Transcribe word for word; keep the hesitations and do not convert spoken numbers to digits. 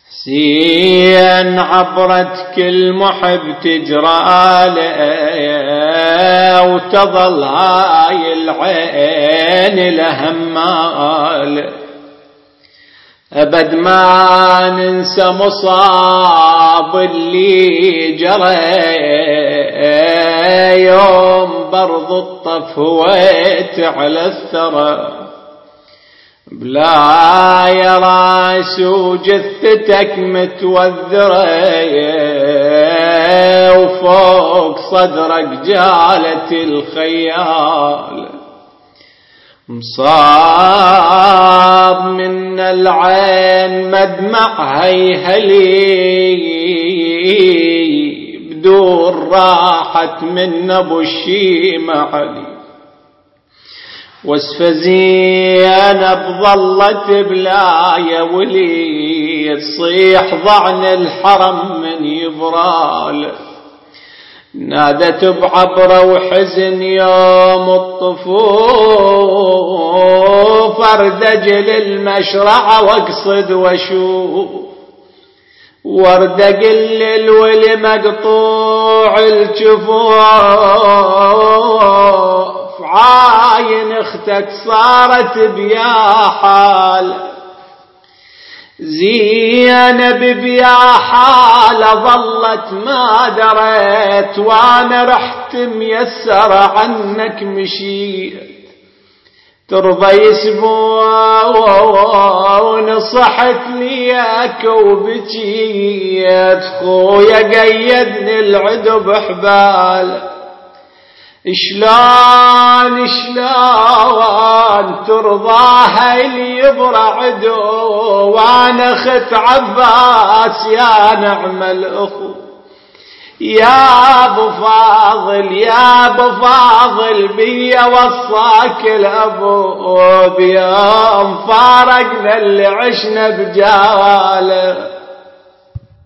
حسين عبرت كل محب تجرى له وتظل هاي العين لهمال أبد ما ننسى مصاب اللي جرى يوم برض الطف هويت على الثرى بلا يا راس وجثتك متوذرة وفوق صدرك جالت الخيال مصاب من العين مدمع هيهلي بدون راحت من ابو الشيمة علي وصف زينب ظلت بلا يا ولي تصيح ضعن الحرم من يبرال نادت بعبرة وحزن يوم الطفوف اردجل المشرع واقصد واشوف واردقل الولي مقطوع الجفوف عاين اختك صارت بيا حال زينب بيا حال ظلت ما دريت وانا رحت ميسر عنك مشيت ترضى اسبوع ونصحت ليك وبجيت خويا قيدني العدو بحبال شلون شلون ترضاها اللي يبرع عدو وانا خت عباس يا نعم الاخو يا ابو فاضل يا ابو فاضل بيا وصاك الابو بيوم فارقنا اللي عشنا بجواله